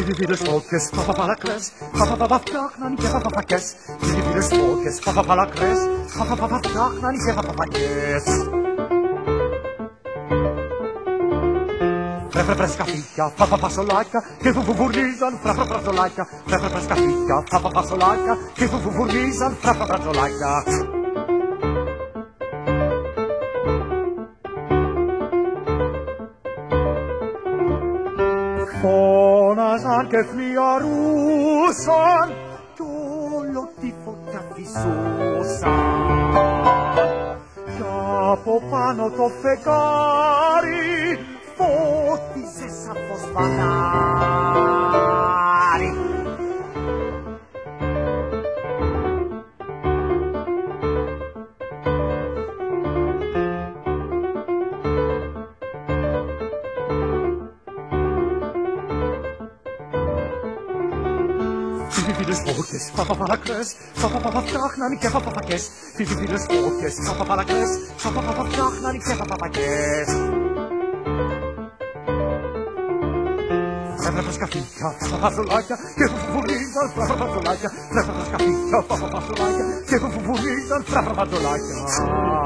Viele Schmuckes, Papapalakres, Papapapaflachnan, Papapakes. Viele Schmuckes, Papapalakres, Papapapaflachnan, Papapakes. Fresca fica, papapasolaika, che furnisan, frafrafrazolaika. Fresca fica, papapasolaika, che furnisan, frafrafrazolaika. Φώναζαν και φλιαρούσαν κι όλο τη φωτιά φυσούσαν κι από πάνω το φεγγάρι φώτιζε σαν φως φανάρι. Viele Schmuckes, Papapalakres, Papapapaflachnan, Papapakes. Viele Schmuckes, Papapalakres, Papapapaflachnan, Papapakes. Fresca fica, papapasolaika, che furnisan, frafrafrazolaika. Fresca fica, papapasolaika, che furnisan, frafrafrazolaika.